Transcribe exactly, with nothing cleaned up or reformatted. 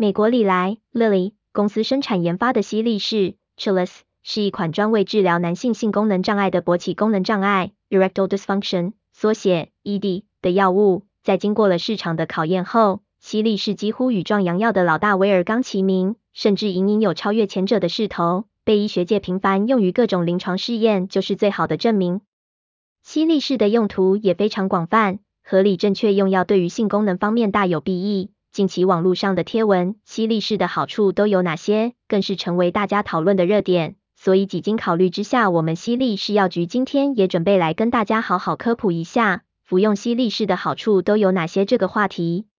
美国礼来 Lilly 公司生产研发的犀利士 Chilis 是一款专为治疗男性性功能障碍的勃起功能障碍 Erectile Dysfunction 缩写 E D 的药物，在经过了市场的考验后，犀利士几乎与壮阳药的老大威尔刚齐名，甚至隐隐有超越前者的势头，被医学界频繁用于各种临床试验，就是最好的证明。犀利士的用途也非常广泛，合理正确用药对于性功能方面大有裨益。近期网络上的贴文，犀利士的好处都有哪些，更是成为大家讨论的热点。所以几经考虑之下，我们犀利士药局今天也准备来跟大家好好科普一下，服用犀利士的好处都有哪些这个话题。